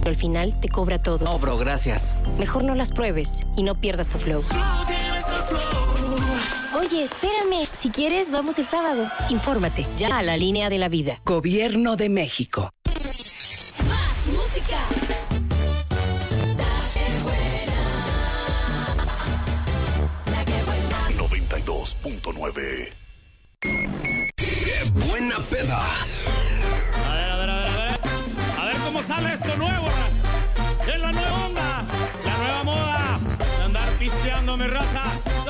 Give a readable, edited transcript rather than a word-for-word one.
Pero al final te cobra todo. No, bro, gracias. Mejor no las pruebes y no pierdas tu flow. Oye, espérame. Si quieres, vamos el sábado. Infórmate. Ya a la línea de la vida. Gobierno de México. Más música. 92.9. ¡Qué buena peda!